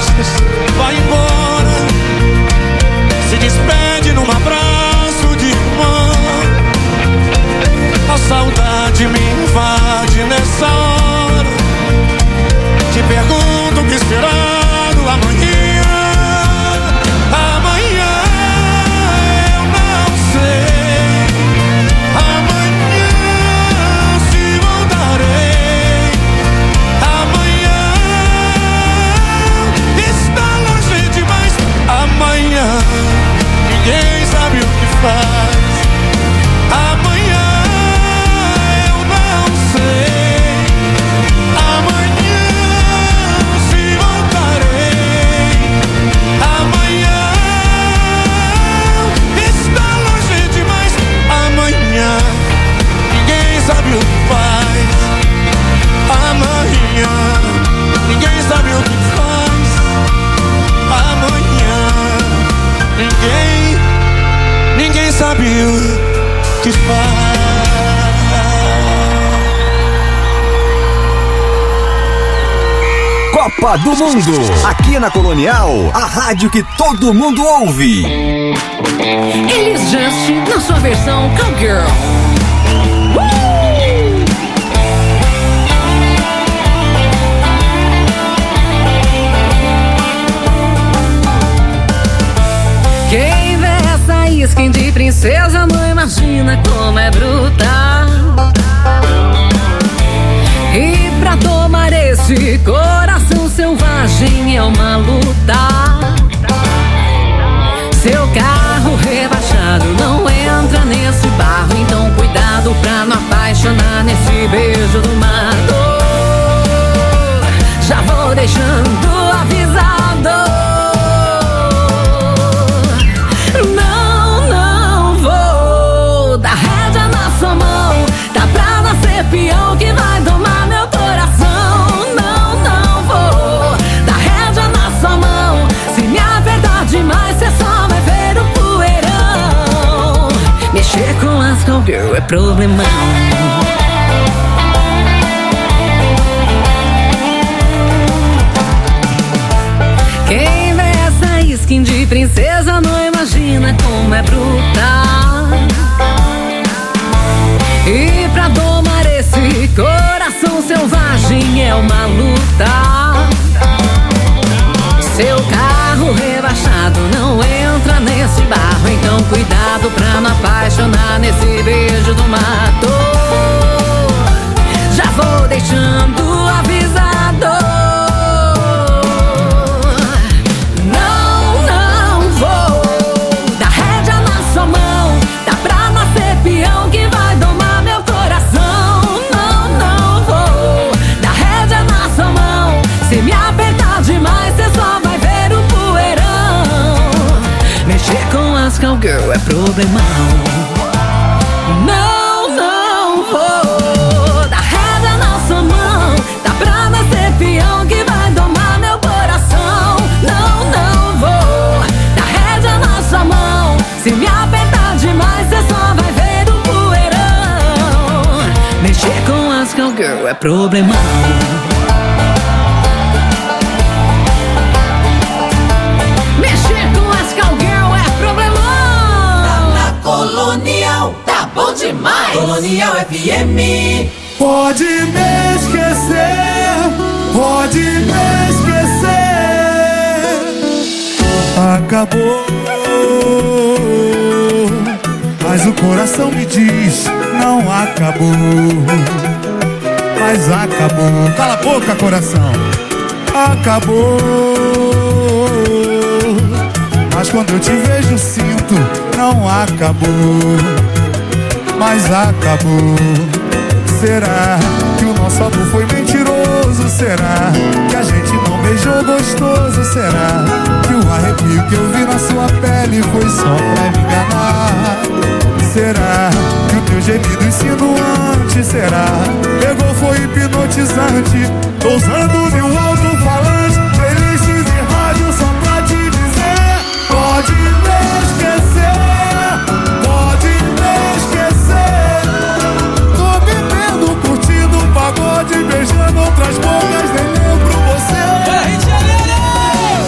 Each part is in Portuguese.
costas, vai embora. Se despede num abraço de irmã. A saudade me invade nessa hora. Te pergunto o que esperar do amanhã. Amanhã eu não sei. Amanhã se voltarei. Amanhã está longe demais. Amanhã ninguém sabe o que faz. Amanhã eu não sei. Amanhã se voltarei. Amanhã está longe demais. Amanhã ninguém sabe o que faz. Amanhã ninguém sabe o que faz. Amanhã ninguém sabe o que faz. Copa do Mundo, aqui na Colonial, a rádio que todo mundo ouve. Elis Just na sua versão Cowgirl. Quem vê essa skin de princesa não imagina como é brutal. E pra tomar esse coração selvagem é uma luta. Seu carro rebaixado não entra nesse barro, então cuidado pra não apaixonar nesse beijo do mato. Já vou deixando avisado. Não vou dar rédea na sua mão. Tá pra nascer peão que vai domar meu coração. Não vou dar rédea na sua mão. Se me apertar demais, cê só vai ver o poeirão. Mexer com as cowgirl é problemão. Quem vê essa skin de princesa não imagina como é brutal. E pra domar esse coração selvagem é uma luta. Seu carro rebaixado não entra nesse barro, então cuidado pra não apaixonar nesse beijo do mato. Já vou deixando avisado. Não vou dar rédea na sua mão. Tá pra nascer peão que vai domar meu coração. Não vou dar rédea na sua mão. Se me apertar demais, cê só vai ver o poeirão. Mexer com as cowgirl é problemão. Não vou dar rédea na sua mão. Tá pra nascer peão que vai domar meu coração. Não vou dar rédea na sua mão. Se me apertar demais, cê só vai ver o poeirão. Mexer com as cowgirl é problemão. Colonial, tá bom demais. Colonial FM. Pode me esquecer, pode me esquecer. Acabou, mas o coração me diz não acabou. Mas acabou. Cala a boca, coração. Acabou, mas quando eu te vejo sinto não acabou. Mas acabou. Será que o nosso amor foi mentiroso? Será que a gente não beijou gostoso? Será que o arrepio que eu vi na sua pele foi só pra me enganar? Será que o teu gemido insinuante? Será? Pegou, foi hipnotizante. Tô usando meu alto-falante, playlists e rádio só pra te dizer: pode me esquecer, pode me esquecer. Tô bebendo, curtindo um pagode, beijando outras bocas, nem lembro você.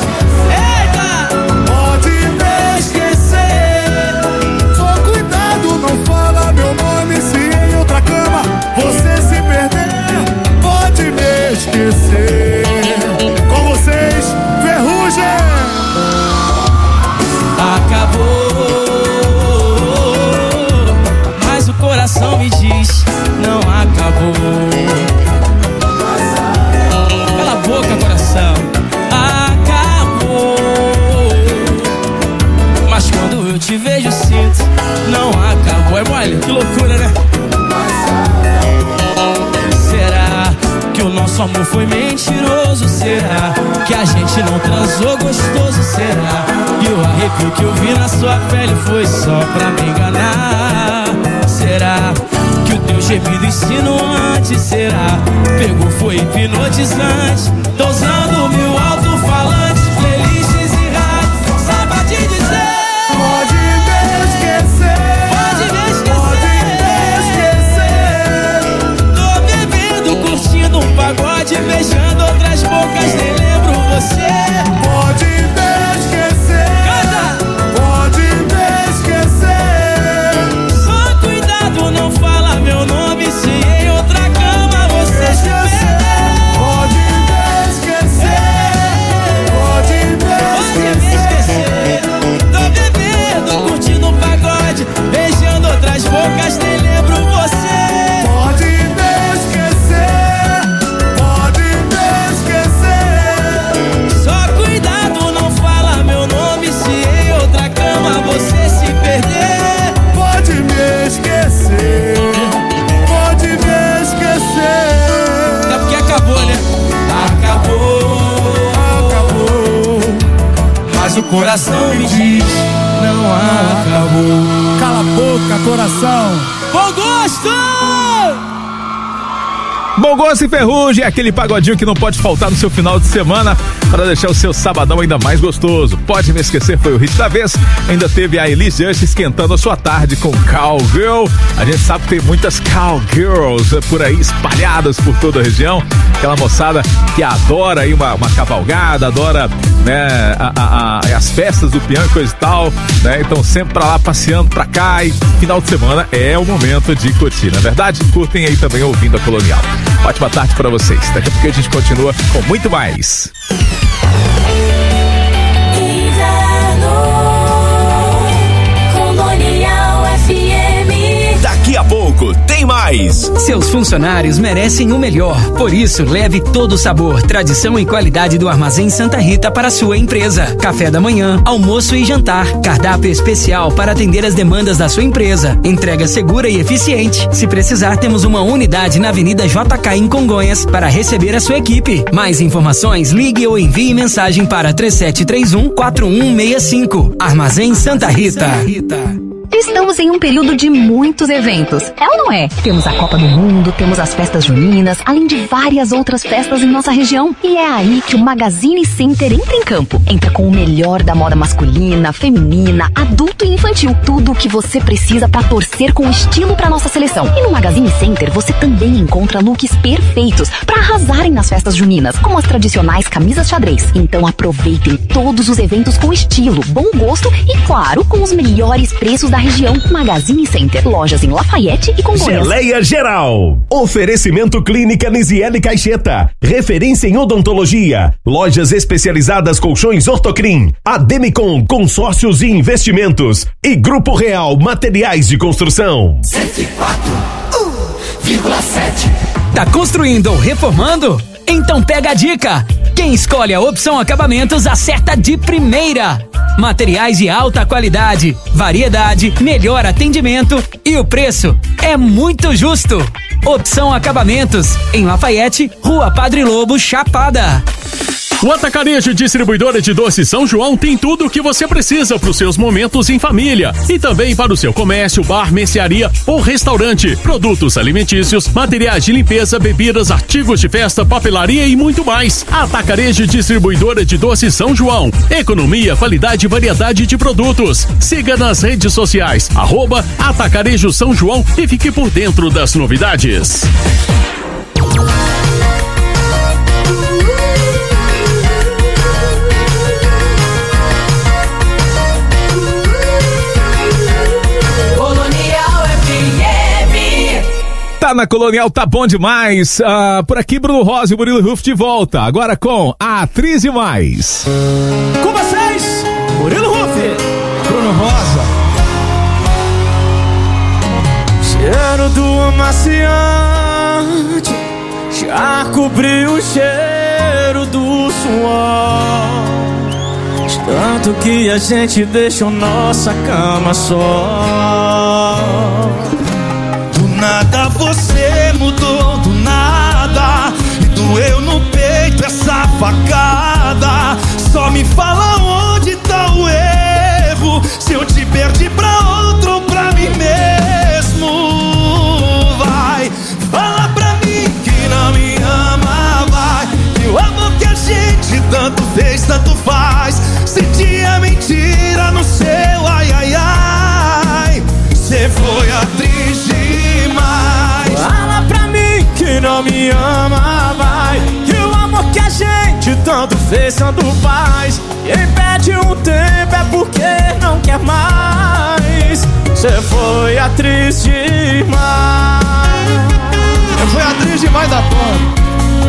nosso amor foi mentiroso, será? Que a gente não transou gostoso, será? E o arrepio que eu vi na sua pele foi só pra me enganar, será? Que o teu gemido insinuante, será? Pegou, foi hipnotizante. Tô usando meu alto-falante, playlists e rádio, saiba te dizer. Pode me esquecer, Pode me esquecer. pode me esquecer. Tô bebendo, curtindo um pagode, beijando outras bocas, nem lembro você. Pode me esquecer, Canta! pode me esquecer. Só cuidado, não fala meu nome, se em outra cama você se perder. Pode me esquecer, pode me esquecer. Tô bebendo, curtindo um pagode, beijando outras bocas, nem lembro você. Pode me esquecer, pode me esquecer. Só cuidado, não fala meu nome, se em outra cama você se perder. Pode me esquecer, pode me esquecer. É porque acabou, né? Acabou, Mas o coração me diz, não acabou. cala a boca, coração. Bom gosto! Bom gosto e ferrugem é aquele pagodinho que não pode faltar no seu final de semana para deixar o seu sabadão ainda mais gostoso. Pode me esquecer, foi o hit da vez. Ainda teve a Elis Just esquentando a sua tarde com Cowgirl. A gente sabe que tem muitas Cowgirls por aí espalhadas por toda a região. Aquela moçada que adora aí uma cavalgada, adora, né, as festas do peão e coisa e tal, né? Então sempre pra lá passeando pra cá, e final de semana é o momento de curtir, na verdade? Curtem aí também ouvindo a Colonial. Ótima tarde pra vocês. Daqui a pouco a gente continua com muito mais. Colonial FM. Daqui a pouco tem mais. Seus funcionários merecem o melhor. Por isso, leve todo o sabor, tradição e qualidade do Armazém Santa Rita para a sua empresa. Café da manhã, almoço e jantar. Cardápio especial para atender as demandas da sua empresa. Entrega segura e eficiente. Se precisar, temos uma unidade na Avenida JK em Congonhas para receber a sua equipe. Mais informações, ligue ou envie mensagem para 3731-4165. Armazém Santa Rita. Estamos em um período de muitos eventos, é ou não é? Temos a Copa do Mundo, temos as festas juninas, além de várias outras festas em nossa região. E é aí que o Magazine Center entra em campo. Entra com o melhor da moda masculina, feminina, adulto e infantil. Tudo o que você precisa para torcer com estilo para nossa seleção. E no Magazine Center você também encontra looks perfeitos para arrasarem nas festas juninas, como as tradicionais camisas xadrez. Então aproveitem todos os eventos com estilo, bom gosto e, claro, com os melhores preços da região. Magazine Center, lojas em Lafayette e Congonhas. Geleia Geral. Oferecimento Clínica Nisiele Caixeta. Referência em odontologia. Lojas especializadas Colchões Ortocrim. Ademicon Consórcios e Investimentos. E Grupo Real Materiais de Construção. 104,7. Tá construindo ou reformando? Então pega a dica! Quem escolhe a Opção Acabamentos acerta de primeira! Materiais de alta qualidade, variedade, melhor atendimento e o preço é muito justo! Opção Acabamentos, em Lafayette, Rua Padre Lobo, Chapada. O Atacarejo Distribuidora de Doces São João tem tudo o que você precisa para os seus momentos em família e também para o seu comércio, bar, mercearia ou restaurante. Produtos alimentícios, materiais de limpeza, bebidas, artigos de festa, papelaria e muito mais. Atacarejo Distribuidora de Doces São João. Economia, qualidade e variedade de produtos. Siga nas redes sociais, @Atacarejo São João e fique por dentro das novidades. Tá na Colonial, tá bom demais. Por aqui, Bruno Rosa e Murilo Ruf de volta. Agora com a Atriz Demais. Com vocês, Murilo Ruf, Bruno Rosa. Cheiro do amaciante já cobriu o cheiro do suor. De tanto que a gente deixou nossa cama só. Do nada você mudou, do nada. E do doeu no peito essa facada. Só me fala onde tá o erro, se eu te perdi pra outro ou pra mim mesmo. Vai, fala pra mim que não me ama, vai, que o amor que a gente tanto fez, tanto faz. Se tinha mentira no seu ai, ai, ai, cê foi atriz demais. Fala pra mim que não me ama, vai, que o amor que a gente tanto fez, tanto faz. Quem perde um tempo é porque não quer mais. Cê foi atriz demais. Eu fui atriz demais da porra.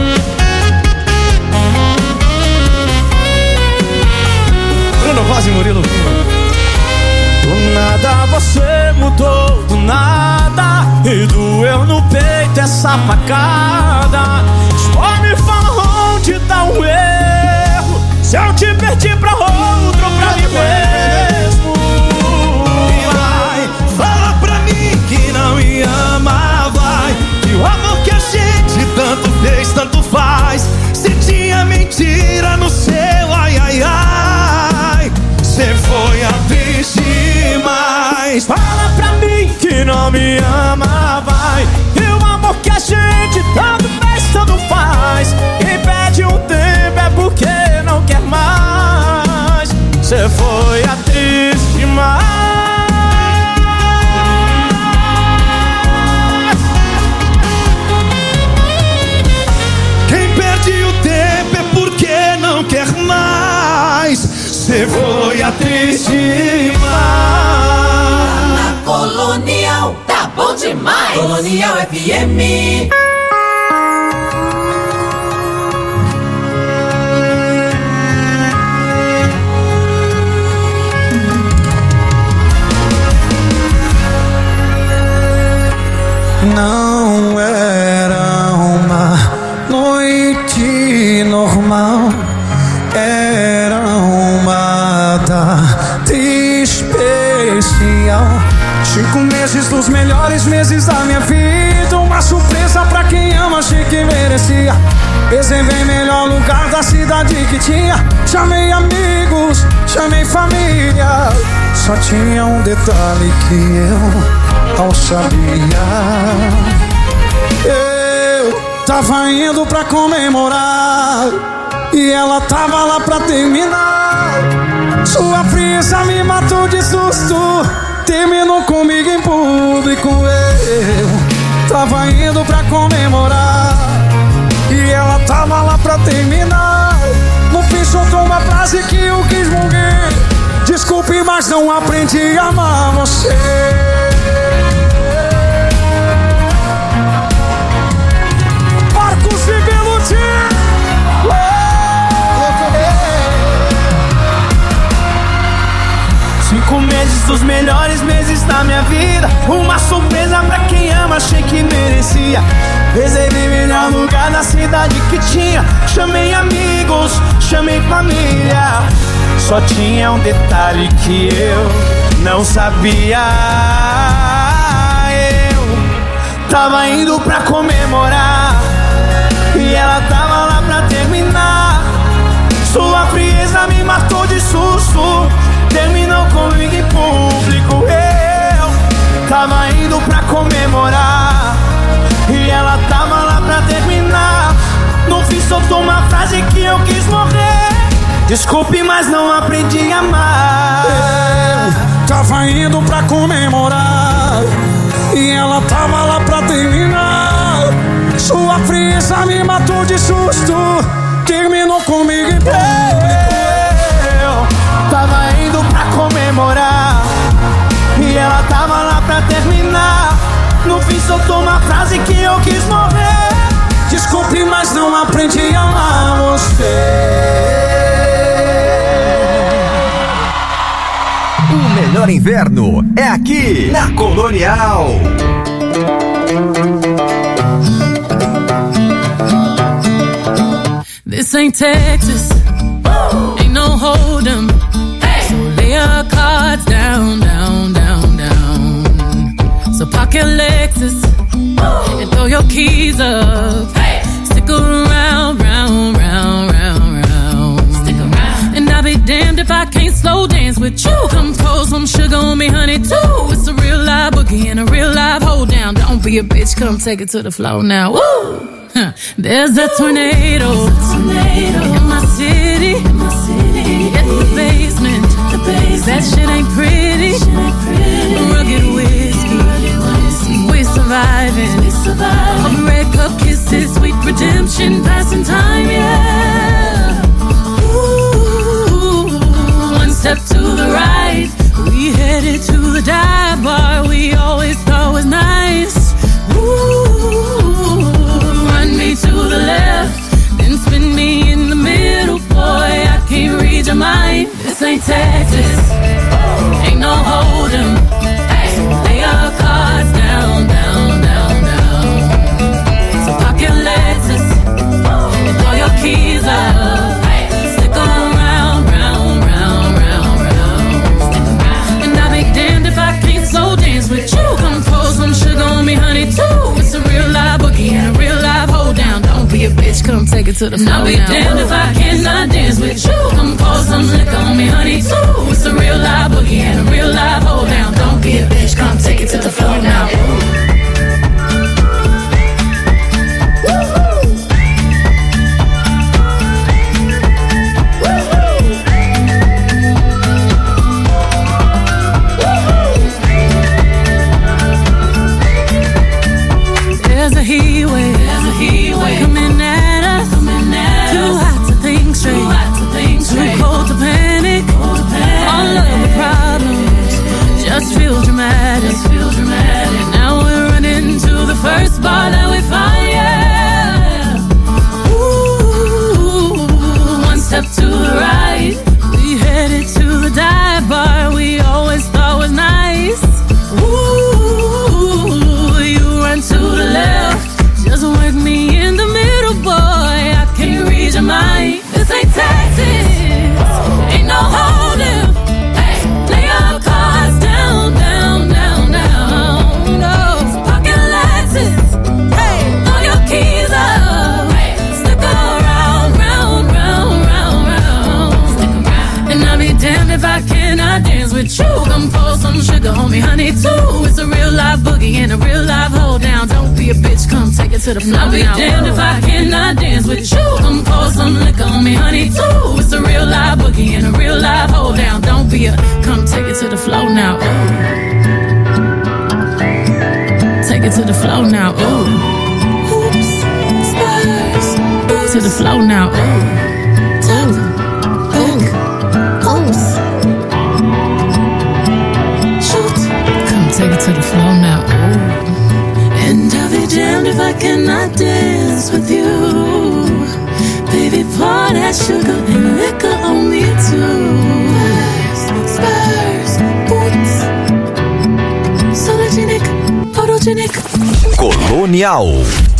Bruno Vaz e Murilo. Do nada você mudou, do nada, e doeu no peito essa facada. Só me fala onde tá o erro, se eu te perdi pra outro ou pra mim mesmo. E vai, fala pra mim que não me ama, vai, que o amor que a gente tanto fez, tanto faz. Se tinha mentira no seu ai, ai, ai, cê foi atriz demais. Fala pra mim que não me ama, vai, que o amor que a gente tanto fez, tanto faz. Quem perde um tempo é porque não quer mais. Cê foi atriz demais. Quem perde o tempo é porque não quer mais. Cê foi atriz demais. Na Colonial, tá bom demais. Colonial FM. Não era uma noite normal, era uma data especial. 5 meses dos melhores meses da minha vida, uma surpresa pra quem ama, achei que merecia. Reservei melhor lugar da cidade que tinha. Chamei amigos, chamei família. Só tinha um detalhe que eu não sabia. Eu tava indo pra comemorar e ela tava lá pra terminar. Sua frieza me matou de susto, terminou comigo em público. Eu tava indo pra comemorar e ela tava lá pra terminar. No fim soltou uma frase que eu quis morrer: desculpe, mas não aprendi a amar você. Marcos e Beluti. 5 meses dos melhores meses da minha vida, uma surpresa pra quem ama, achei que merecia. Reservei melhor lugar na cidade que tinha. Chamei amigos, chamei família. Só tinha um detalhe que eu não sabia. Eu tava indo pra comemorar e ela tava lá pra terminar. Sua frieza me matou de susto, terminou comigo em público. Eu tava indo pra comemorar e ela tava lá pra terminar. No fim soltou uma frase que eu quis morrer: desculpe, mas não aprendi a amar. Eu tava indo pra comemorar e ela tava lá pra terminar. Sua frieza me matou de susto, terminou comigo em público. Eu tava indo pra comemorar e ela tava lá pra terminar. No fim soltou uma frase que eu quis morrer: desculpe, mas não aprendi a amar você. O melhor inverno é aqui na Colonial. This ain't Texas, ain't no hold'em. So lay your cards down, down, down, down. So park your Lexus and throw your keys up. Stick around. with you. Come pour some sugar on me, honey, too. It's a real live boogie and a real live hold down. Don't be a bitch, come take it to the floor now. Woo! There's a tornado in my city. At the basement. That shit ain't pretty. Rugged whiskey. We surviving. Red cup kisses, sweet redemption, passing time, yeah. Ooh, one step to the right. We headed to the dive bar we always thought was nice. Ooh, run me to the left, then spin me in the middle. Boy, I can't read your mind. This ain't Texas, ain't no hold'em. Hey, lay your cards down, down, down, down. So park your Lexus and throw your keys up. Hey, stick around, round, round, round, round. And I'll be damned if I can't slow dance with you. Come pour some sugar on me, honey, too. It's a real live boogie and a real live hold down. Don't be a bitch, come take it to the floor. I'll be damned if I cannot dance with you. Come pour some liquor on me, honey, too. It's a real live boogie and a real live hold down. Don't be a bitch, come take it to the floor now. There's a heat wave coming at us. Too hot to think straight, too cold to panic. All of the problems just feel dramatic. Now we're running to the first bar that we find, yeah. Ooh, one step to the right. We headed to the dive bar we always thought was nice. Ooh, you run to the left, just work me in the middle, boy. I can't read your mind. This ain't Texas, ain't no hold'em. Hey, lay your cards down, down, down, down. No, pocket Lexus. Hey, throw your keys up. Hey, stick around, round, round, round, round. Stick around. And I'll be damned if I cannot dance with you. Come pour some sugar on me, honey, too. It's a real live boogie and a real live hold down. Don't be a bitch, come take it to the floor. I'll be damned if I cannot dance with you. Come pour some liquor on me, honey, too. It's a real live boogie and a real live hold down. Don't be a, come take it to the floor now. Ooh. Take it to the floor now. Ooh. Hoops, spurs, to the floor now. Ooh. Take it to the floor now. Ooh. And I'll be damned if I cannot dance with you. Baby, pour that sugar and liquor on me too. Spurs, boots, sologenic, photogenic. Colonial.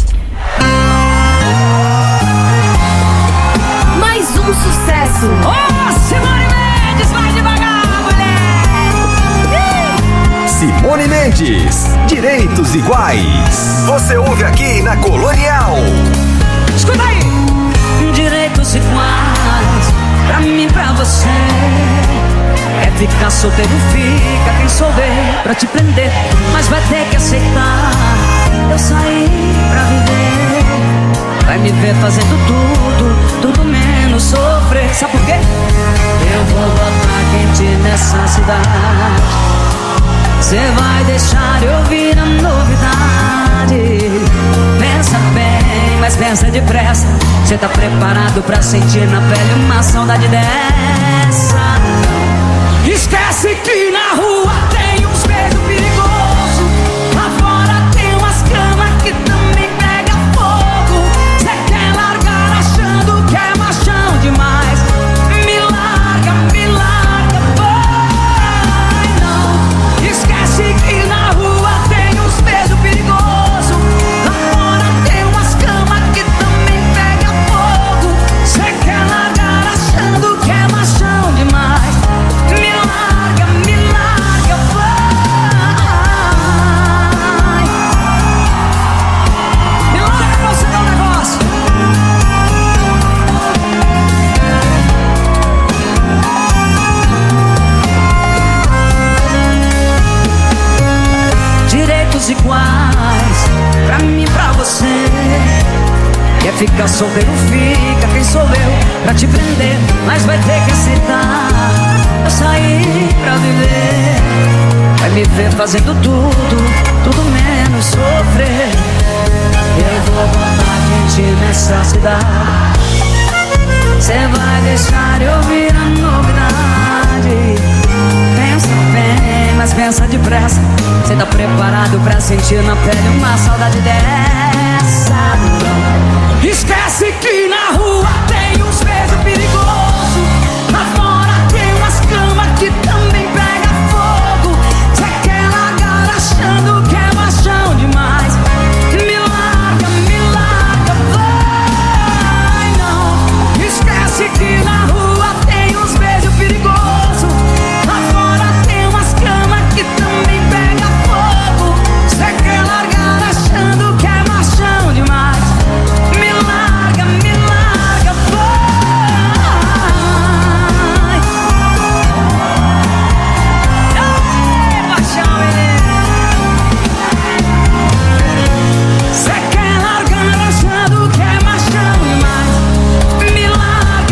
Mais sucesso. Oh, Simone Mendes, vai devagar, mulher. Simone Mendes, Direitos Iguais. Você ouve aqui na Colonial. Escuta aí. Direitos iguais, pra mim e pra você. É ficar solteiro, fica quem souber pra te prender. Mas vai ter que aceitar, eu saí pra viver. Vai me ver fazendo tudo menos sofrer. Sabe por quê? Eu vou botar quente nessa cidade. Cê vai deixar eu ouvir a novidade. Pensa bem, mas pensa depressa. Cê tá preparado pra sentir na pele uma saudade dessa? Esquece que na rua tem uns beijos perigosos. Lá fora tem umas camas que também pega fogo. Cê quer largar achando que é machão demais. Me larga, vai não. Esquece que na rua tem uns beijos perigosos. Lá fora tem umas camas que também pega fogo. Cê quer largar achando que é machão direitos iguais pra mim e pra você. Quer ficar solteiro, fica. Quem sou eu pra te prender? Mas vai ter que aceitar. Eu saí pra viver. Vai me ver fazendo tudo menos sofrer. Eu vou botar gente nessa cidade. Cê vai deixar eu ouvir a novidade. Pensa bem, mas pensa depressa. Cê tá preparado pra sentir na pele uma saudade dessa? Esquece que na rua tem uns beijos perigosos. Lá fora tem umas camas que também pega fogo. Cê quer largar achando que é machão demais. Me larga, vai não. Esquece que na rua tem uns beijos perigosos. Lá fora tem umas camas que também pega fogo. Cê quer largar achando que é machão demais. Me larga, vai. Ei, paixão, menino. Cê quer largar achando que é machão demais. Me larga,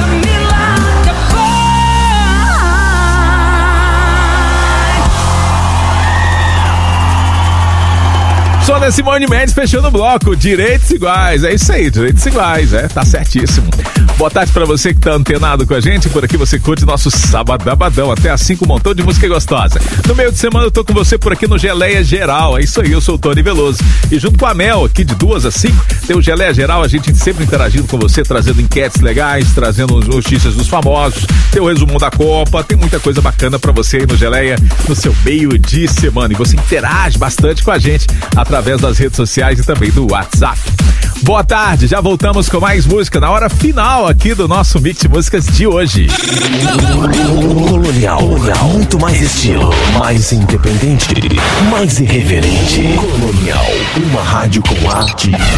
vai. Só da Simone Mendes fechando o bloco. Direitos iguais, é isso aí, direitos iguais, tá certíssimo. Boa tarde pra você que tá antenado com a gente. Por aqui você curte nosso Sabadabadão até às 5, um montão de música gostosa. No meio de semana eu tô com você por aqui no Geleia Geral. É isso aí, eu sou o Tony Veloso. E junto com a Mel, aqui de 2 às 5, tem o Geleia Geral, a gente sempre interagindo com você, trazendo enquetes legais, trazendo notícias dos famosos, tem o resumo da Copa, tem muita coisa bacana pra você aí no Geleia, no seu meio de semana. E você interage bastante com a gente através das redes sociais e também do WhatsApp. Boa tarde, já voltamos com mais música na hora final aqui do nosso Mix de Músicas de hoje. Colonial, muito mais estilo, mais independente, mais irreverente. Colonial, uma rádio com arte e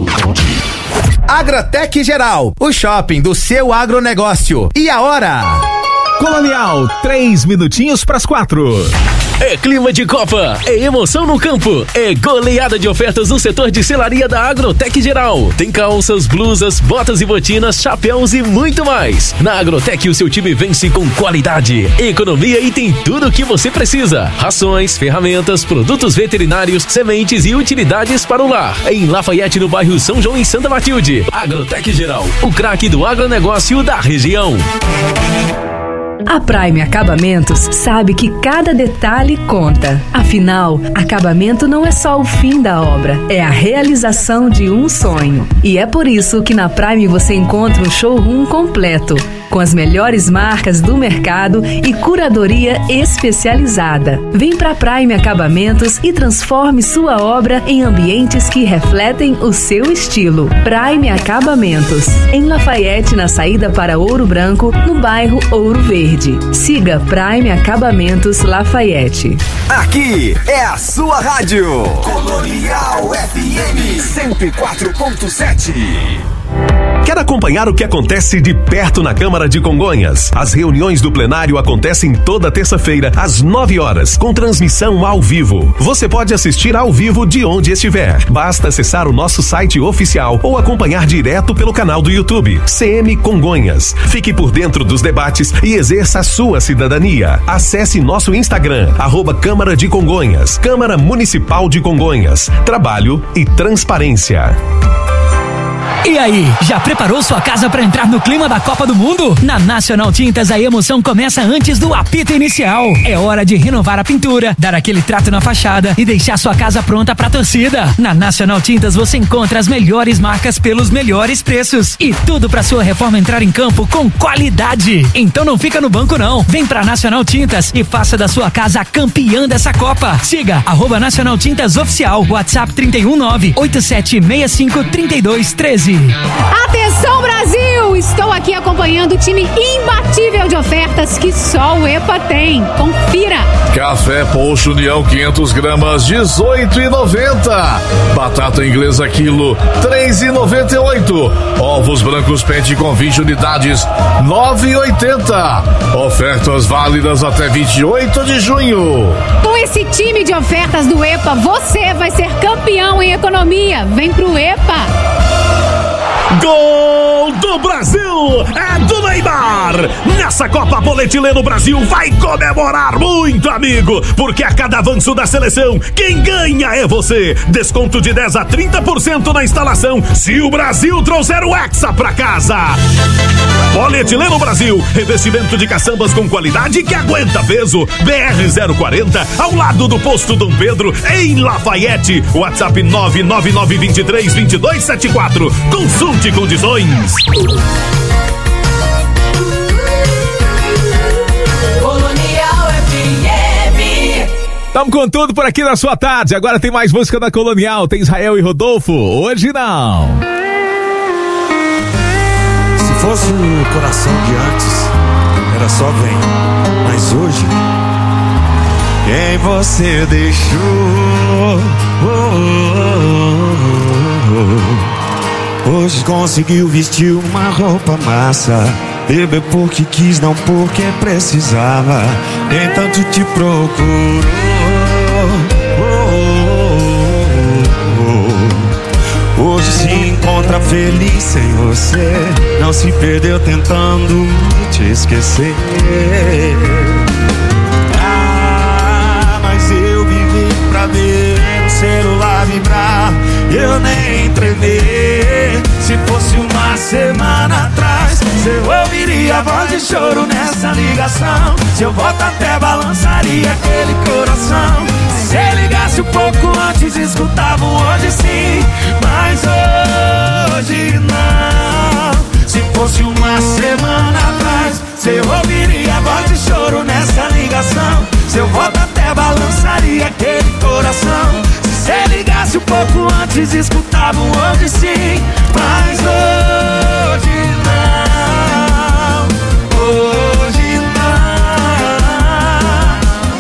Agrotec Geral, o shopping do seu agronegócio. E a hora? Colonial, 3 minutinhos pras 4. É clima de Copa, é emoção no campo, é goleada de ofertas no setor de selaria da Agrotec Geral. Tem calças, blusas, botas e botinas, chapéus e muito mais. Na Agrotec o seu time vence com qualidade, economia e tem tudo o que você precisa. Rações, ferramentas, produtos veterinários, sementes e utilidades para o lar. Em Lafayette, no bairro São João, em Santa Matilde. Agrotec Geral, o craque do agronegócio da região. A Prime Acabamentos sabe que cada detalhe conta. Afinal, acabamento não é só o fim da obra, é a realização de um sonho. E é por isso que na Prime você encontra um showroom completo, com as melhores marcas do mercado e curadoria especializada. Vem pra Prime Acabamentos e transforme sua obra em ambientes que refletem o seu estilo. Prime Acabamentos, em Lafayette, na saída para Ouro Branco, no bairro Ouro Verde. Siga Prime Acabamentos Lafayette. Aqui é a sua rádio Colonial FM 104.7. Quer acompanhar o que acontece de perto na Câmara de Congonhas? As reuniões do plenário acontecem toda terça-feira, às 9 horas, com transmissão ao vivo. Você pode assistir ao vivo de onde estiver. Basta acessar o nosso site oficial ou acompanhar direto pelo canal do YouTube, CM Congonhas. Fique por dentro dos debates e exerça a sua cidadania. Acesse nosso Instagram, @Câmara de Congonhas, Câmara Municipal de Congonhas. Trabalho e transparência. E aí, já preparou sua casa para entrar no clima da Copa do Mundo? Na Nacional Tintas, a emoção começa antes do apito inicial. É hora de renovar a pintura, dar aquele trato na fachada e deixar sua casa pronta pra torcida. Na Nacional Tintas você encontra as melhores marcas pelos melhores preços e tudo pra sua reforma entrar em campo com qualidade. Então não fica no banco não. Vem pra Nacional Tintas e faça da sua casa a campeã dessa Copa. Siga @Nacional Tintas Oficial, WhatsApp 319-8765-3213. Atenção, Brasil! Estou aqui acompanhando o time imbatível de ofertas que só o EPA tem. Confira! Café Poço União 500 gramas, 18,90. Batata inglesa quilo, 3,98. Ovos brancos pente com 20 unidades, 9,80. Ofertas válidas até 28 de junho. Com esse time de ofertas do EPA, você vai ser campeão em economia. Vem pro EPA. Gol do Brasil é do Neymar. Nessa Copa Polietileno Brasil vai comemorar muito, amigo, porque a cada avanço da seleção, quem ganha é você. Desconto de 10 a 30% na instalação se o Brasil trouxer o Hexa pra casa. Polietileno Brasil, revestimento de caçambas com qualidade que aguenta peso. BR 040, ao lado do posto Dom Pedro, em Lafayette. WhatsApp 999232274. Consulte condições. Colonial FM. Tamo com tudo por aqui na sua tarde. Agora tem mais música da Colonial. Tem Israel e Rodolfo. Hoje não. Se fosse o coração de antes, era só vem. Mas hoje, quem você deixou? Hoje conseguiu vestir uma roupa massa. Bebeu porque quis, não porque precisava. Nem tanto te procurou. Hoje se encontra feliz sem você. Não se perdeu tentando te esquecer. Mas eu vivi pra ver o celular vibrar. Eu nem tremei. Se fosse uma semana atrás, eu ouviria a voz de choro nessa ligação. Se eu volto até balançaria aquele coração. Se ligasse um pouco antes, escutava um hoje sim. Mas hoje não. Se fosse uma semana atrás, eu ouviria a voz de choro nessa ligação. Se eu volto até balançaria aquele coração. Se ligasse um pouco antes, escutava um hoje sim. Mas hoje não. Hoje não.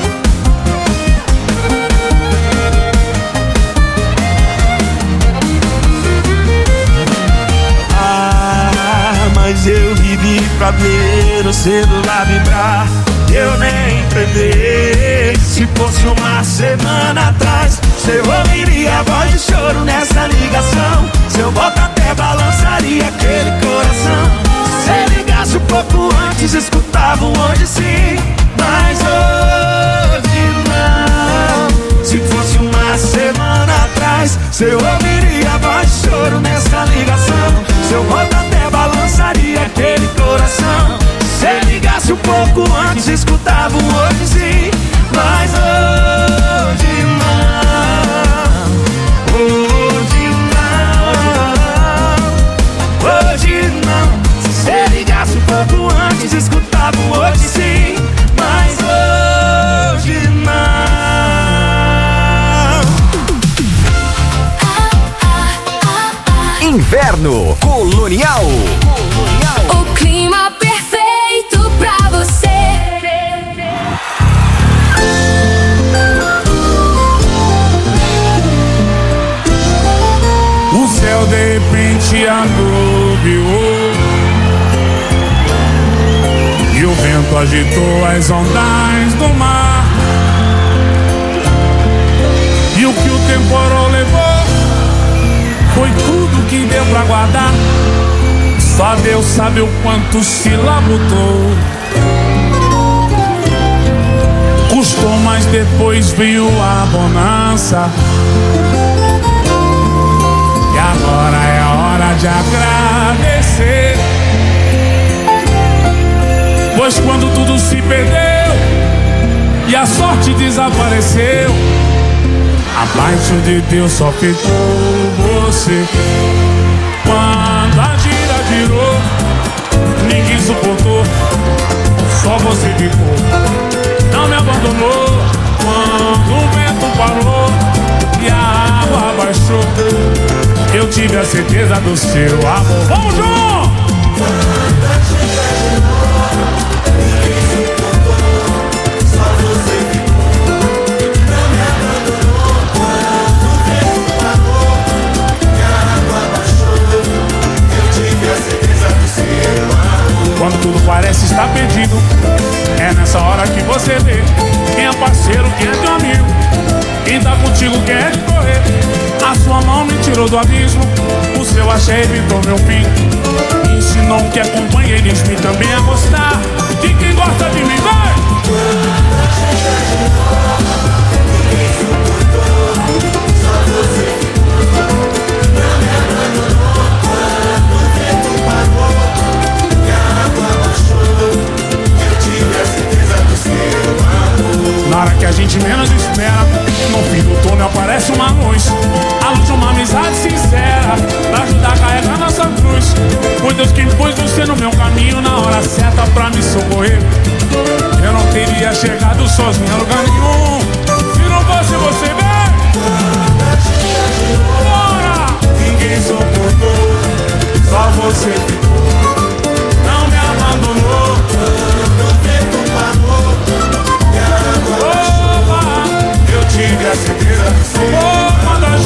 Mas eu vivi pra ver o celular vibrar. Eu nem tremei. Se fosse uma semana atrás, eu ouviria a voz de choro nessa ligação. Se eu volto até balançaria aquele coração. Se ligasse um pouco antes, escutava um hoje sim. Mas hoje não. Se fosse uma semana atrás, eu ouviria a voz de choro nessa ligação. Se eu volto até balançaria aquele coração. Se ligasse um pouco antes, escutava um hoje sim. Mas hoje não. Hoje não. Hoje não. Se ligasse um pouco antes, escutava um hoje sim. Mas hoje não. Inverno Colonial. O clima perfeito pra você. O céu de repente anuviou e o vento agitou as ondas do mar. E o que o temporal levou foi tudo que deu pra guardar. Só Deus sabe o quanto se labutou. Custou, mas depois veio a bonança. E agora é hora de agradecer. Pois quando tudo se perdeu e a sorte desapareceu, abaixo de Deus só ficou você. Quando a gira girou, ninguém suportou, só você ficou. Não me abandonou quando o vento parou e a água baixou. Eu tive a certeza do seu amor. Vamos, João! Quando a gira girou, ninguém suportou, só você ficou. Não me abandonou quando o vento parou e a água baixou. Eu tive a certeza do seu amor. Quando tudo parece estar perdido, é nessa hora que você vê quem é parceiro, quem é teu amigo. Quem tá contigo quer te correr. A sua mão me tirou do abismo, o seu axé evitou meu fim. Me ensinou que é companheirismo e também a gostar de quem gosta de mim, vai! Ninguém suportou, só você ficou. Não me abandonou quando o tempo parou e a água baixou. Eu tive a certeza do seu amor. Na hora que a gente menos espera, no fim do túnel aparece uma luz. A luz de uma amizade sincera, pra ajudar a carregar nossa cruz. Foi Deus quem pôs você no meu caminho na hora certa pra me socorrer. Eu não teria chegado sozinho a lugar nenhum se não fosse você, vem! Bora! Ninguém suportou, só você ficou. Não me abandonou, o tempo parou e a água baixou. Eu tive a certeza do seu quando a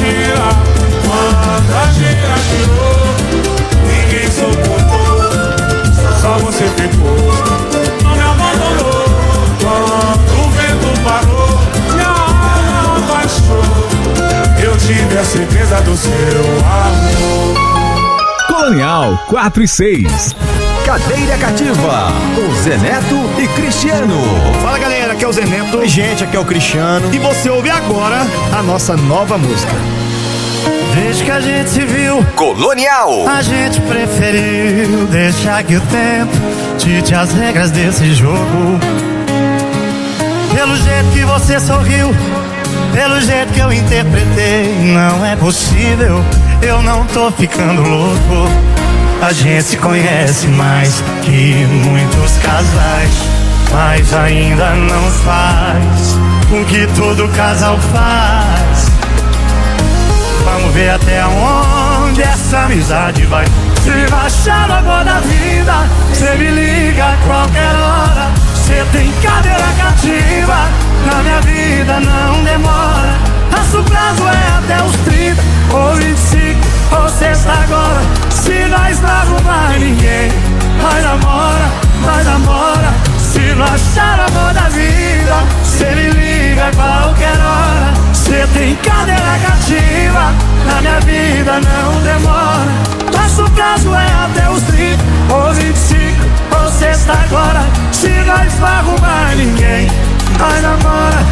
gira girou. Ninguém suportou, só você ficou. Não me abandonou quando o vento parou e a água baixou. Eu tive a certeza do seu amor. Colonial 4 e 6. Cadeira Cativa, com Zé Neto e Cristiano. Fala galera, aqui é o Zé Neto. Oi gente, aqui é o Cristiano. E você ouve agora a nossa nova música. Desde que a gente se viu, Colonial, a gente preferiu deixar que o tempo dite as regras desse jogo. Pelo jeito que você sorriu, pelo jeito que eu interpretei, não é possível, eu não tô ficando louco. A gente se conhece mais que muitos casais, mas ainda não faz o que todo casal faz. Vamos ver até onde essa amizade vai. Se baixar no amor da vida, cê me liga a qualquer hora. Cê tem cadeira cativa, na minha vida não demora. Nosso prazo é até os 30 ou 25 ou sexta agora. Se nós não arrumar ninguém, vai namora. Se não achar o amor da vida, cê me liga a qualquer hora. Cê tem cadeira cativa, na minha vida não demora. Nosso prazo é até os 30 ou 25 ou sexta agora. Se nós não arrumar ninguém, vai namora.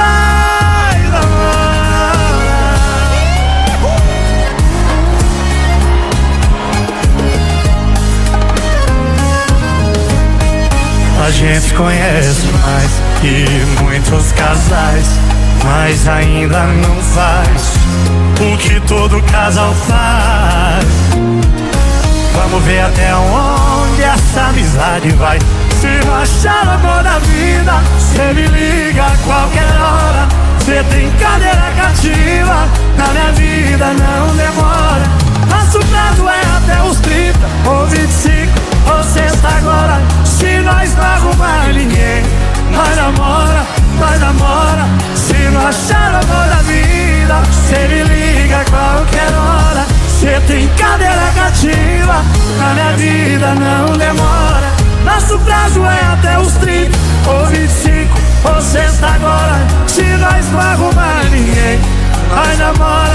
A gente se conhece mais que muitos casais, mas ainda não faz o que todo casal faz. Vamos ver até onde essa amizade vai. Se não achar o amor da vida, cê me liga a qualquer hora. Cê tem cadeira cativa, na minha vida não demora. Nosso prazo é até os 30 ou 25 ou sexta agora. Se nós não arrumar ninguém, vai namora. Se não achar o amor da vida, cê me liga a qualquer hora. Cê tem cadeira cativa, na minha vida não demora. Nosso prazo é até os 30 ou 25 ou sexta agora. Se nós não arrumar ninguém, vai namora.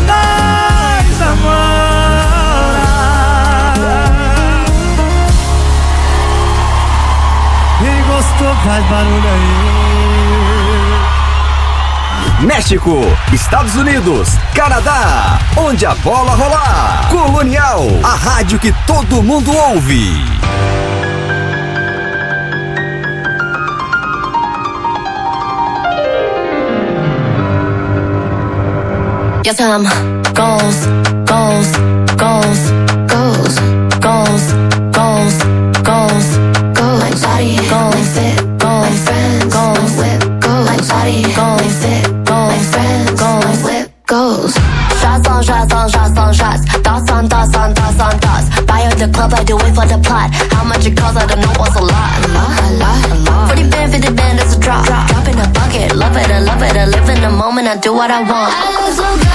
Quem gostou faz barulho aí. México, Estados Unidos, Canadá, onde a bola rolar. Colonial, a rádio que todo mundo ouve. Yes, I'm goals, goals, goals, goals, goals, goals, goals, goals. My body, goals, my fit, goals, my friends, goals, my whip, goals. My body, goals, my fit, goals, my friends, goals, my whip, goals. Shots on shots on shots on shots. Thoughts on thoughts on thoughts on thoughts. Buy up the club, I do it for the plot. How much it costs, I don't know what's a lot. A lot. 40 band, it's a drop. Drop in a bucket, love it, I live in the moment, I do what I want. I look so good.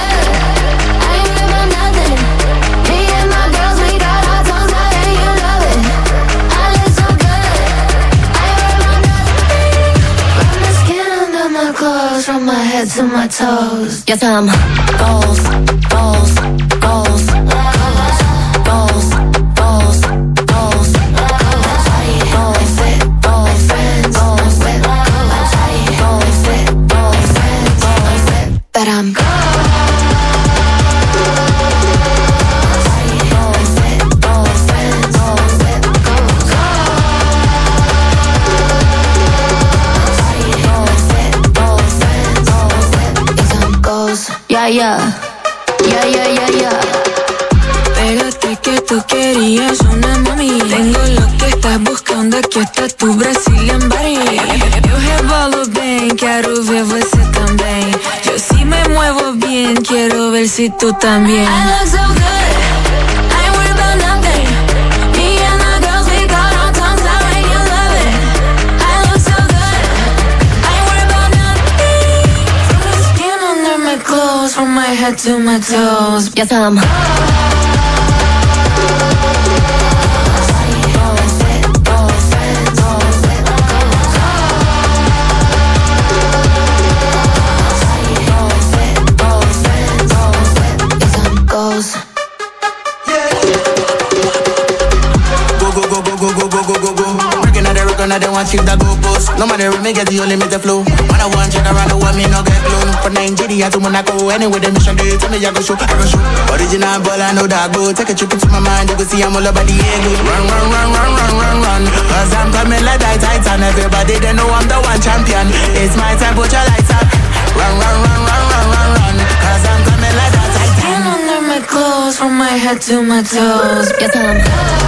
clothes from my head to my toes. Yes, I'm goals, goals, goals, goals, goals, goals, goals, goals, fit, goals, friends, goals, fit, goals, fit, goals, friends, goals, fit. But I'm yeah. Pégate que tú querías una mami. Tengo lo que estás buscando, aquí está tu Brazilian body. Eu rebolo bem, quero ver você também. Eu sí me muevo bien, quiero ver si tú también. I look so good, I ain't worried about nothing. Me and the girls, we got our tongues out, and you love it. I look so good, I ain't worried about nothing. From the skin under my clothes, from my head to my toes. Yes, I'm I don't want you to go post. No matter what me get, you limit the flow. When I want check around the world, me no get blown. From Nigeria to Monaco, anywhere the mission day, tell me I go show, I go show. Original ball, I know that go. Take a trip into my mind, you go see I'm all about the ego. Run. Cause I'm coming like that Titan. Everybody they know I'm the one champion. It's my time, put your lights up. Run. Cause I'm coming like that Titan. Skin under my clothes, from my head to my toes. Yes, I'm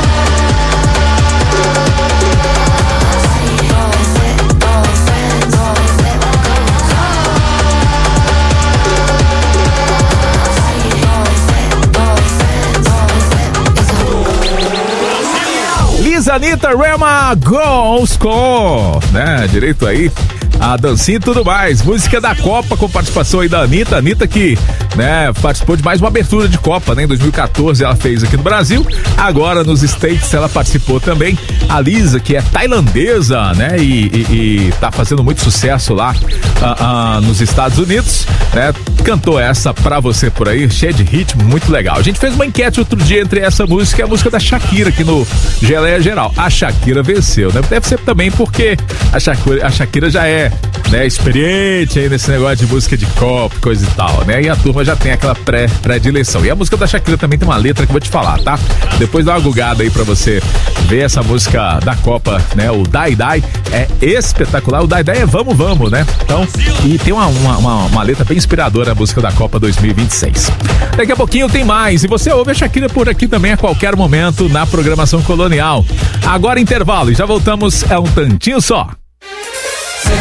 Anitta Rema Goes com, né, direito aí a dancinha e tudo mais. Música da Copa com participação aí da Anitta. Anitta que, né, participou de mais uma abertura de Copa, né? Em 2014 ela fez aqui no Brasil. Agora nos States ela participou também. A Lisa, que é tailandesa, né? E tá fazendo muito sucesso lá nos Estados Unidos, né? Cantou essa pra você por aí, cheia de ritmo, muito legal. A gente fez uma enquete outro dia entre essa música e a música da Shakira aqui no Geleia Geral. A Shakira venceu, né? Deve ser também porque a Shakira já é, né, experiente aí nesse negócio de música de Copa, coisa e tal, né? E a turma já tem aquela predileção. E a música da Shakira também tem uma letra que eu vou te falar, tá? Depois dá uma gugada aí pra você ver essa música da Copa, né? O Dai Dai é espetacular. O Dai Dai é vamos, né? Então, e tem uma letra bem inspiradora na música da Copa 2026. Daqui a pouquinho tem mais. E você ouve a Shakira por aqui também a qualquer momento na programação Colonial. Agora intervalo e já voltamos, é um tantinho só. 104.7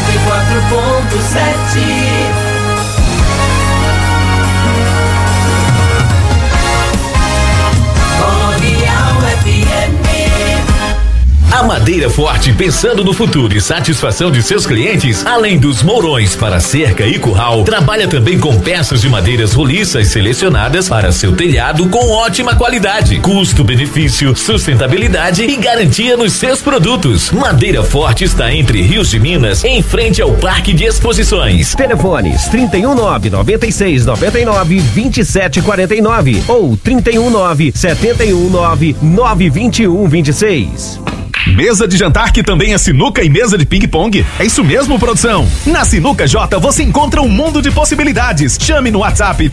Colonial FM. A Madeira Forte, pensando no futuro e satisfação de seus clientes, além dos mourões para cerca e curral, trabalha também com peças de madeiras roliças selecionadas para seu telhado com ótima qualidade, custo-benefício, sustentabilidade e garantia nos seus produtos. Madeira Forte está entre Rios de Minas, em frente ao Parque de Exposições. Telefones 319-9699-2749 ou 319-719-92126. Mesa de jantar que também é sinuca e mesa de ping-pong? É isso mesmo, produção? Na Sinuca J você encontra um mundo de possibilidades. Chame no WhatsApp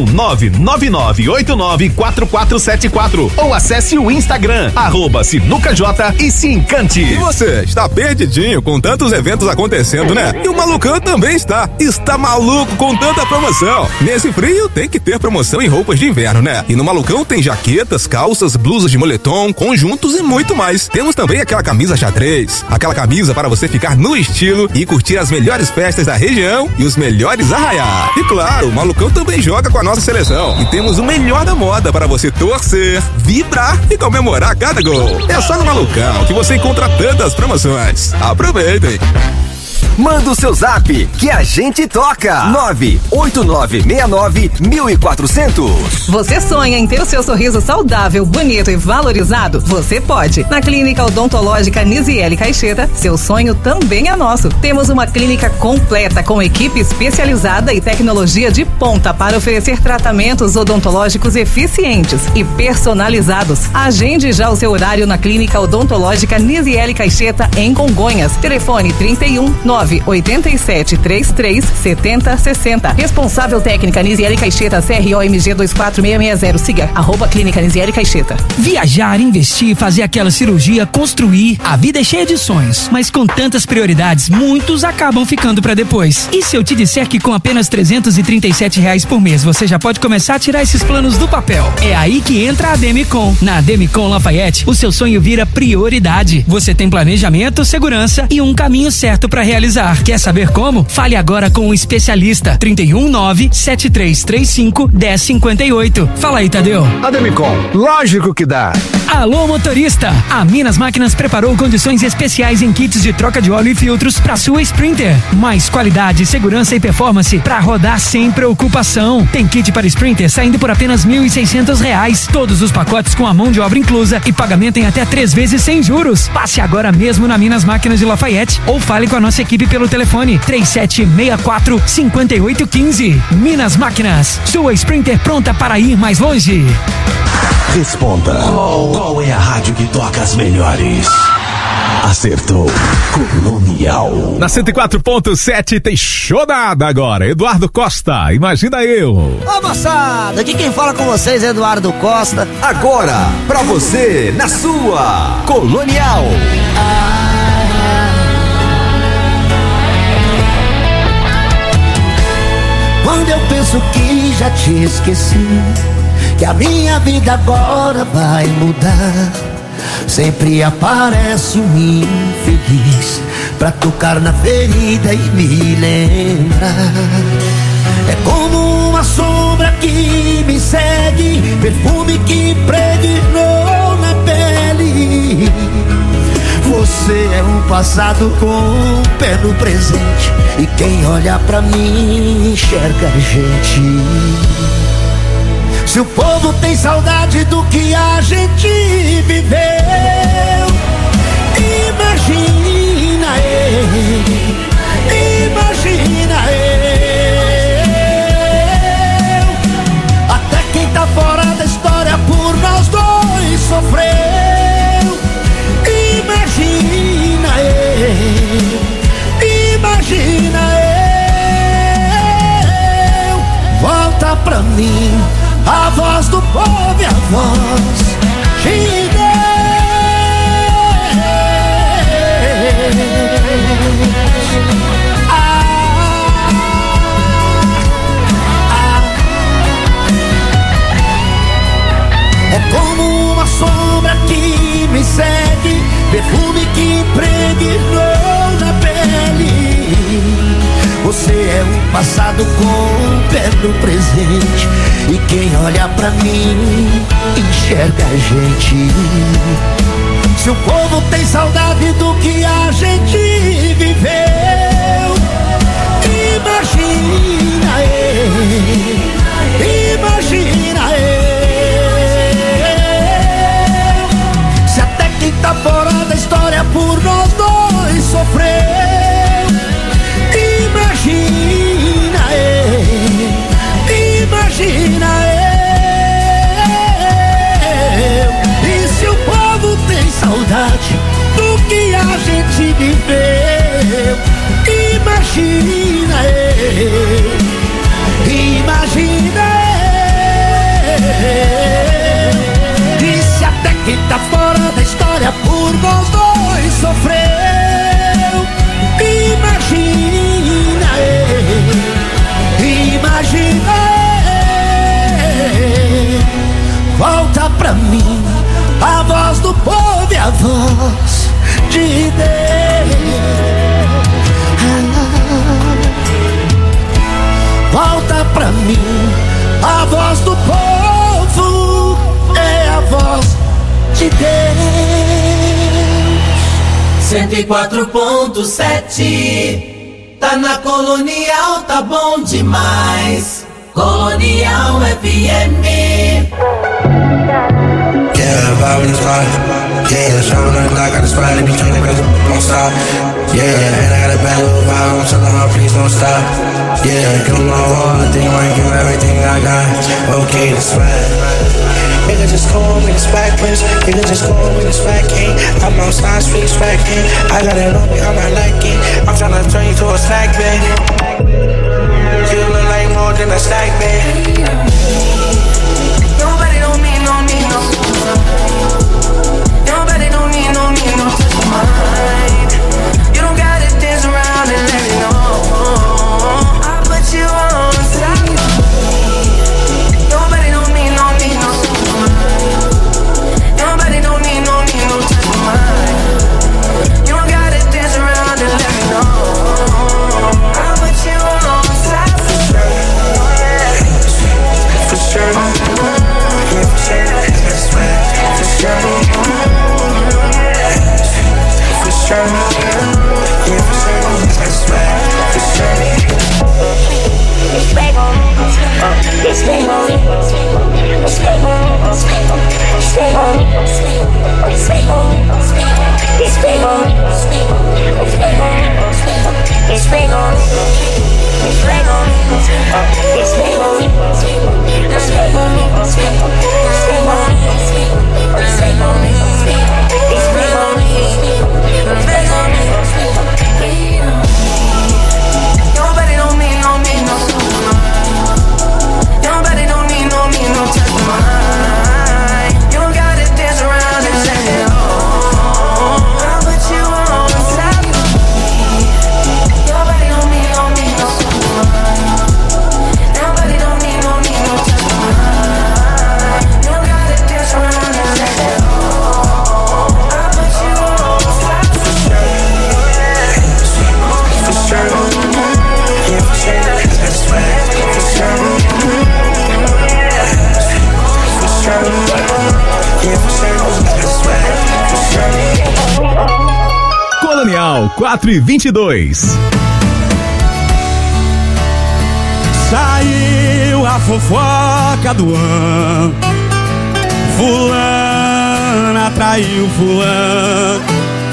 31999894474 ou acesse o Instagram @SinucaJ e se encante. E você, está perdidinho com tantos eventos acontecendo, né? E o Malucão também está. Está maluco com tanta promoção. Nesse frio tem que ter promoção em roupas de inverno, né? E no Malucão tem jaquetas, calças, blusas de moletom, conjuntos e muito mais. Temos também aquela camisa xadrez, aquela camisa para você ficar no estilo e curtir as melhores festas da região e os melhores arraiais. E claro, o Malucão também joga com a nossa seleção e temos o melhor da moda para você torcer, vibrar e comemorar cada gol. É só no Malucão que você encontra tantas promoções. Aproveitem! Manda o seu zap que a gente toca. 98969-1400. Você sonha em ter o seu sorriso saudável, bonito e valorizado? Você pode. Na Clínica Odontológica Nisiele Caixeta, seu sonho também é nosso. Temos uma clínica completa com equipe especializada e tecnologia de ponta para oferecer tratamentos odontológicos eficientes e personalizados. Agende já o seu horário na Clínica Odontológica Nisiele Caixeta em Congonhas. Telefone 31 987 33 70 60. Responsável técnica Nisiele Caixeta, CROMG 24660. Siga @Clínica Nisiele Caixeta. Viajar, investir, fazer aquela cirurgia, construir. A vida é cheia de sonhos, mas com tantas prioridades, muitos acabam ficando pra depois. E se eu te disser que com apenas R$337 por mês você já pode começar a tirar esses planos do papel? É aí que entra a Demicon. Na Demicon Lafayette, o seu sonho vira prioridade. Você tem planejamento, segurança e um caminho certo pra realizar. Quer saber como? Fale agora com um especialista. 319-7335-1058. Fala aí, Tadeu. A Demicon, lógico que dá. Alô, motorista! A Minas Máquinas preparou condições especiais em kits de troca de óleo e filtros para sua Sprinter. Mais qualidade, segurança e performance para rodar sem preocupação. Tem kit para Sprinter saindo por apenas R$1.600. Todos os pacotes com a mão de obra inclusa e pagamento em até 3 vezes sem juros. Passe agora mesmo na Minas Máquinas de Lafayette ou fale com a nossa equipe pelo telefone 3764-5815. Minas Máquinas, sua Sprinter pronta para ir mais longe. Responda. Qual é a rádio que toca as melhores? Acertou. Colonial. Na 104.7 tem Chonada agora. Eduardo Costa, imagina eu. Ô moçada, aqui quem fala com vocês é Eduardo Costa. Agora, pra você, na sua Colonial. Quando eu penso que já te esqueci, que a minha vida agora vai mudar, sempre aparece um infeliz pra tocar na ferida e me lembrar. É como uma sombra que me segue, perfume que impregnou na pele. Você é um passado com um pé no presente, e quem olha pra mim enxerga a gente. Se o povo tem saudade do que a gente viveu, imagina eu, imagina eu. Até quem tá fora da história por nós dois sofreu. Imagina eu, imagina eu. Volta pra mim a voz do povo e a voz de Deus. É como uma sombra que me segue, perfume que impregnou na pele. Você é um passado com um pé no presente, e quem olha pra mim enxerga a gente. Se o povo tem saudade do que a gente viveu, imagina eu, imagina eu. Se até quem tá fora da história por nós dois sofreu, imagina eu, imagina eu. E se o povo tem saudade do que a gente viveu, imagina eu, imagina eu. E se até quem tá fora da história por nós dois sofreu, imagina eu, imagina eu. Volta pra mim a voz do povo e a voz de Deus. Volta pra mim a voz do povo, é a voz de Deus. 104.7 Tá na Colonial, tá bom demais. Colonial FM. Yeah, vibe in the spot. Yeah, showing up, I got the spot. They be trying to press it, don't stop. Yeah, and I got a bad little vibe. I'm telling her, please don't stop. Yeah, come on, all the thing, I give everything I got. Okay, that's right. Nigga just call me the Swag Prince. Nigga just call me the Swag King. I'm outside street Swag King. I got it on me, I'm not liking. I'm tryna turn you to a snack bag. You look like more than a snack bag. Nobody don't need no Nobody don't need no touch of mine. You don't gotta dance around and let me know. I put you on top. Nobody don't need no touch of mine. Nobody don't need no touch of mine. You don't gotta dance around and let me know. I put you on top. For sure. Colonial 4:22. Saiu a fofoca do ano. Fulana traiu fulano.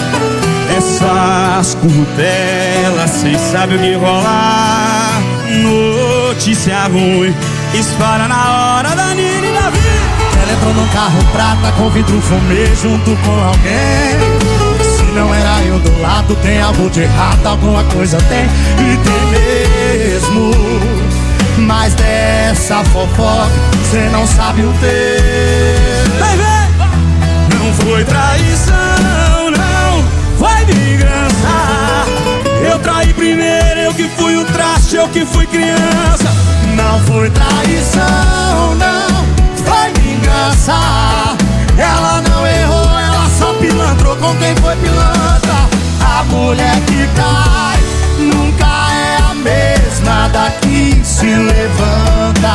Essas curtelas, cês sabem o que rolar. Notícia ruim, espalha na hora da Nina e da vida. Ela entrou num carro prata com vidro fumê junto com alguém. Se não era eu do lado, tem algo de errado, alguma coisa tem. E tem mesmo. Mas dessa fofoca cê não sabe o texto. Vai ver! Não foi traição, não foi vingança. Eu traí primeiro, eu que fui o traste, eu que fui criança. Não foi traição, não foi vingança. Ela não errou, ela só pilantrou com quem foi pilantra. A mulher que cai nunca é a mesma daqui se levanta.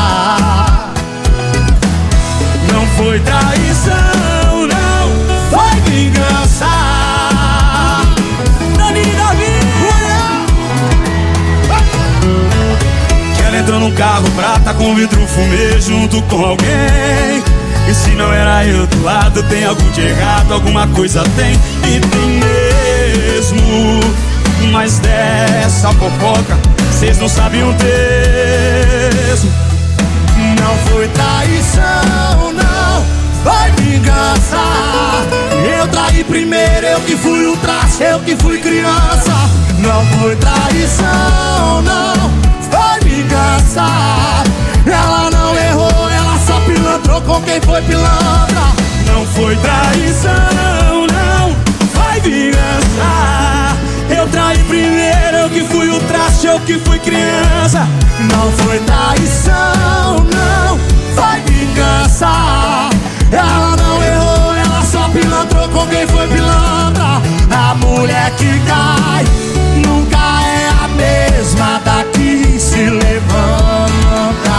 Não foi traição, não foi vingança. Dani Davi. Que ela entrou num carro prata com vidro fumê junto com alguém. E se não era eu do lado, tem algo de errado, alguma coisa tem. E tem mesmo. Mas dessa fofoca cês não sabem o texto. Não foi traição, não foi vingança. Eu traí primeiro, eu que fui o traste, eu que fui criança. Não foi traição, não foi vingança. Ela não errou, ela só pilantrou com quem foi pilantra. Não foi traição, não foi vingança. Eu traí primeiro, eu que fui o traste, eu que fui criança. Não foi traição, não foi vingança. Ela não errou, ela só pilantrou com quem foi pilantra. A mulher que cai nunca é a mesma daqui se levanta.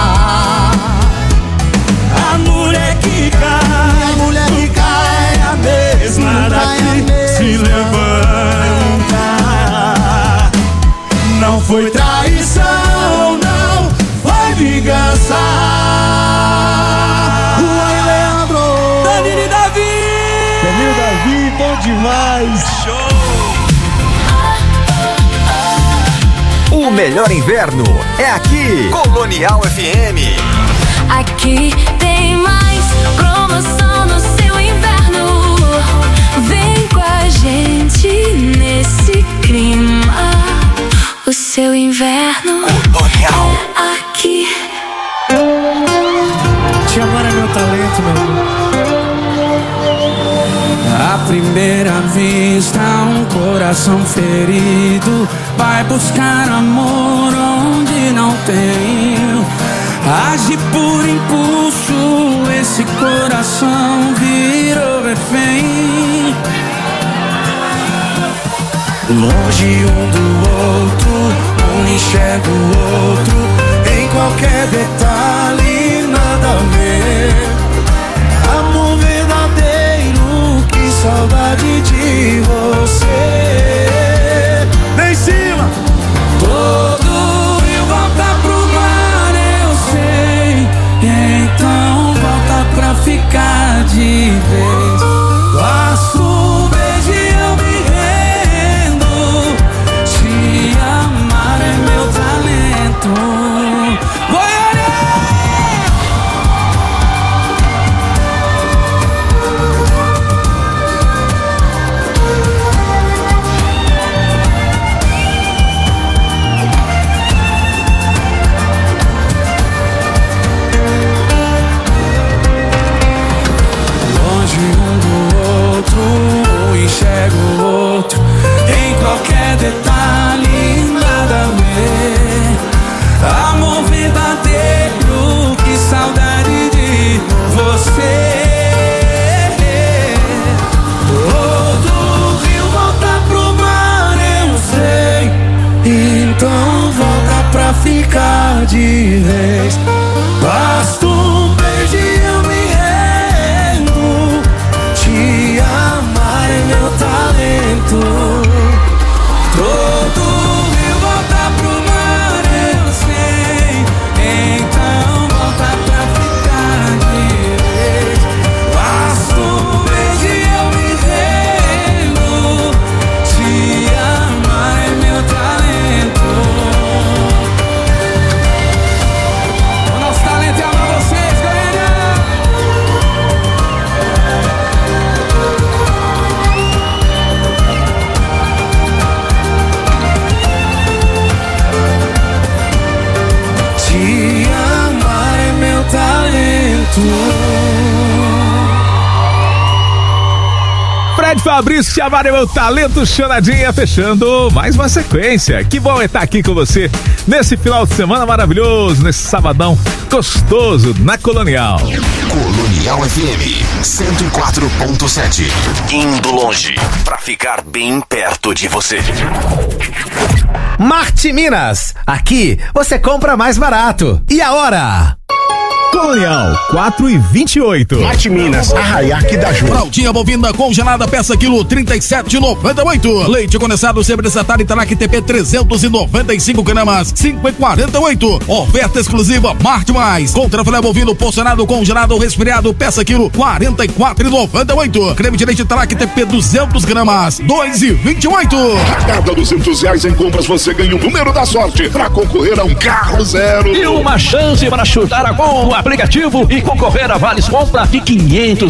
A mulher que cai é a mesma daqui se levanta. Não foi O melhor inverno é aqui, Colonial FM. Aqui tem mais promoção no seu inverno. Vem com a gente nesse clima. O seu inverno Colonial é aqui. Te amar é meu talento, meu amor. À primeira vista, um coração ferido vai buscar amor onde não tem. Age por impulso, esse coração virou refém. Longe um do outro, um enxerga o outro, em qualquer detalhe nada a ver. Amor verdadeiro, que saudade de você. Vem em cima! Todo rio volta pro mar, eu sei. Então volta pra ficar de vez. Basta um beijo e eu me rendo. Te amar é meu talento. Enxergo o outro, em qualquer detalhe nada a ver. Amor verdadeiro, que saudade de você. Todo rio volta pro mar, eu sei. Então volta pra ficar de vez. Basta um beijo e eu me rendo. Te amar é meu talento. Todo rio volta pro mar, eu sei. Então volta pra ficar de vez. Basta um beijo e eu me rendo. Te amar é meu talento. O nosso talento é amar vocês, galera. Te amar é meu talento. Fred Fabrício, Te amar é meu talento, Chonadinha, fechando mais uma sequência. Que bom é estar aqui com você nesse final de semana maravilhoso, nesse sabadão gostoso na Colonial. Colonial FM 104.7. Indo longe pra ficar bem perto de você. Marte Minas, aqui você compra mais barato. E a hora? Colonial 4,28. Marte Minas, Arraiá que dá junto. Fraldinha bovina congelada, peça quilo 37,98. Leite condensado Sebressatar Italac TP 395 gramas, 5,48. Oferta exclusiva Marte Mais. Contra filé bovino porcionado congelado resfriado, peça quilo 44,98. Creme de leite Italac TP 200 gramas, 2,28. A cada R$200 em compras você ganha o número da sorte para concorrer a um carro zero. E uma chance para chutar a gol no aplicativo e concorrer a vales compra de R$500.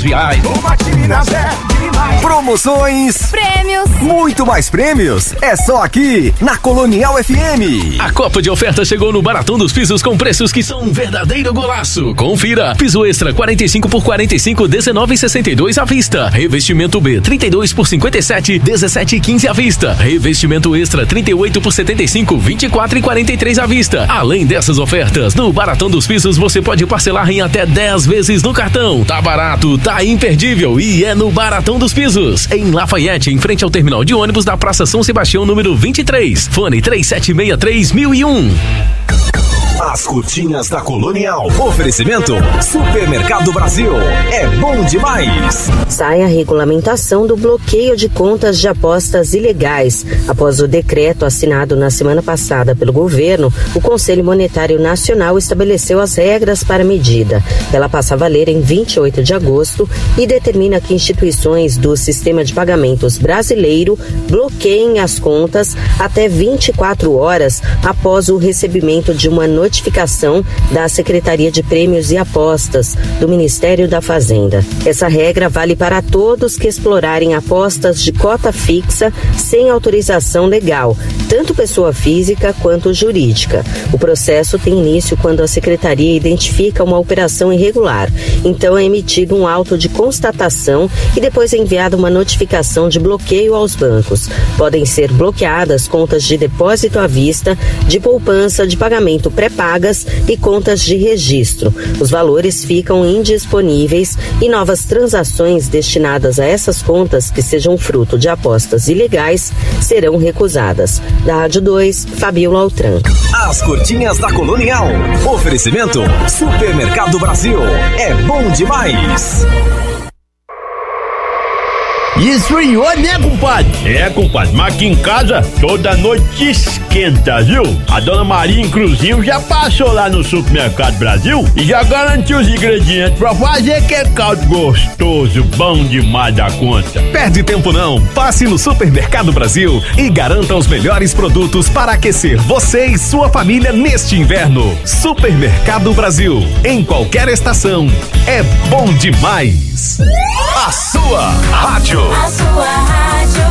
Promoções, prêmios, muito mais prêmios. É só aqui na Colonial FM. A Copa de Oferta chegou no Baratão dos Pisos com preços que são um verdadeiro golaço. Confira: piso extra 45 por 45, 19,62 à vista. Revestimento B 32 por 57, 17,15 à vista. Revestimento extra 38 por 75, 24,43 à vista. Além dessas ofertas, no Baratão dos Pisos você pode parcelar em até 10 vezes no cartão. Tá barato, tá imperdível e é no Baratão dos Pisos, em Lafayette, em frente ao terminal de ônibus da Praça São Sebastião, número 23. Fone 3763-1001. As curtinhas da Colonial. Oferecimento Supermercado Brasil. É bom demais. Sai a regulamentação do bloqueio de contas de apostas ilegais. Após o decreto assinado na semana passada pelo governo, o Conselho Monetário Nacional estabeleceu as regras para a medida. Ela passa a valer em 28 de agosto e determina que instituições do sistema de pagamentos brasileiro bloqueiem as contas até 24 horas após o recebimento de uma notificação da Secretaria de Prêmios e Apostas do Ministério da Fazenda. Essa regra vale para todos que explorarem apostas de cota fixa sem autorização legal, tanto pessoa física quanto jurídica. O processo tem início quando a Secretaria identifica uma operação irregular. Então é emitido um auto de constatação e depois é enviada uma notificação de bloqueio aos bancos. Podem ser bloqueadas contas de depósito à vista, de poupança, de pagamento pré-pagas e contas de registro. Os valores ficam indisponíveis e novas transações destinadas a essas contas que sejam fruto de apostas ilegais serão recusadas. Da Rádio 2, Fabiola Altran. As curtinhas da Colonial. Oferecimento Supermercado Brasil. É bom demais. Esfriou, né, compadre? É, compadre, mas aqui em casa toda noite esquenta, viu? A dona Maria, inclusive, já passou lá no Supermercado Brasil e já garantiu os ingredientes pra fazer aquele caldo gostoso, bom demais da conta. Perde tempo não, passe no Supermercado Brasil e garanta os melhores produtos para aquecer você e sua família neste inverno. Supermercado Brasil, em qualquer estação, é bom demais. A sua rádio. A sua rádio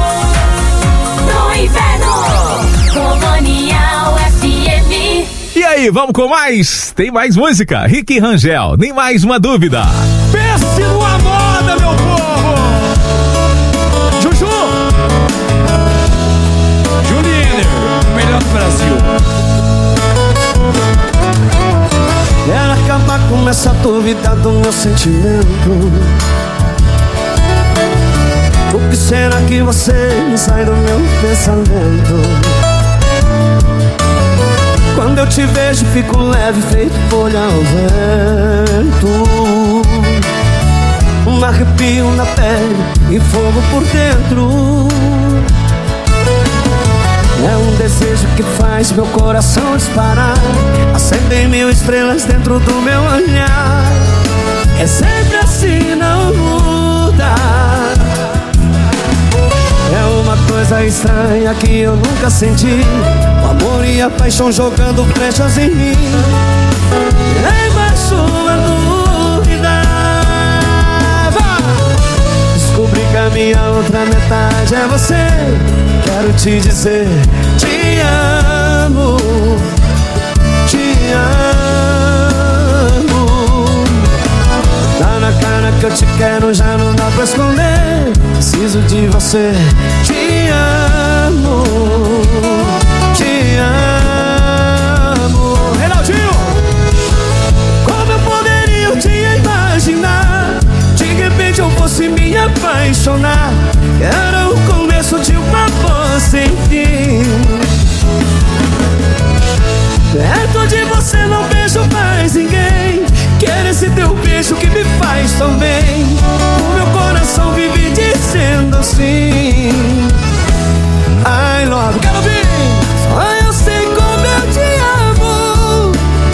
no inverno. Colonial FM. E aí, vamos com mais? Tem mais música. Rick e Rangel, nem mais uma dúvida. Pense numa moda, meu povo! Juju! Juliane, melhor do Brasil. Quero acabar com essa dúvida do meu sentimento. O que será que você não sai do meu pensamento? Quando eu te vejo fico leve, feito folha ao vento. Um arrepio na pele e fogo por dentro. É um desejo que faz meu coração disparar. Acendem mil estrelas dentro do meu olhar. É sempre assim, não muda. É uma coisa estranha que eu nunca senti. O amor e a paixão jogando flechas em mim. Nem mais sua dúvida. Descobri que a minha outra metade é você. Quero te dizer, te amo, te amo. Tá na cara que eu te quero, já não dá pra esconder. Preciso de você, te amo, te amo. Reinaldinho! Como eu poderia te imaginar? De repente eu fosse me apaixonar. Era o começo de uma voz sem fim. Perto de você não vejo mais ninguém. Quero esse teu beijo que me faz tão bem. O meu coração vive dizendo assim: I love you. Quero ouvir!